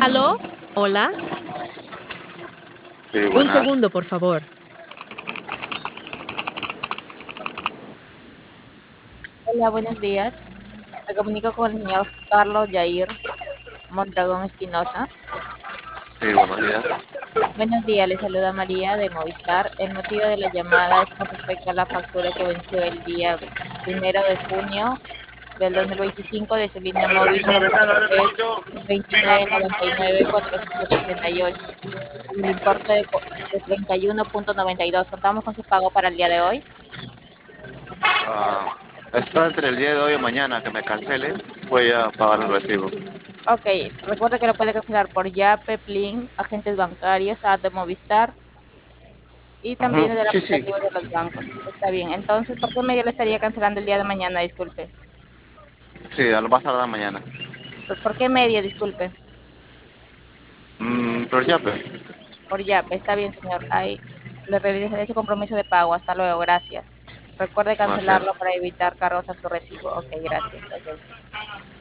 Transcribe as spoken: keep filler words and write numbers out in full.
¿Aló? ¿Hola? Sí, Un buenas. segundo, por favor. Hola, buenos días. Me comunico con el señor Carlos Jair Mondragón Espinosa. Sí, buenos días. Buenos días, le saluda María de Movistar. El motivo de la llamada es con respecto a la factura que venció el día primero de junio del dos mil veinticinco de su línea móvil, que es veintinueve noventa y nueve cuatrocientos sesenta y ocho, con el importe de, co- de treinta y uno punto noventa y dos. Contamos con su pago para el día de hoy. Ah, está entre el día de hoy y mañana que me cancele. Voy a pagar el recibo. Ok, recuerda que lo puede cancelar por Yape, Plin, agentes bancarios, app de Movistar y Ujú. también del Sí, sí. aplicativo de los bancos. Está bien. Entonces, ¿por qué medio le estaría cancelando el día de mañana? Disculpe. Sí, a lo más tardar mañana. ¿Por, por qué medio? Disculpe. Mm, pero ya, pues. Por Yape. Está bien, señor. Ahí le realizaré su compromiso de pago. Hasta luego. Gracias. Recuerde Gracias. cancelarlo para evitar cargos a su recibo. Ok, gracias. Ok.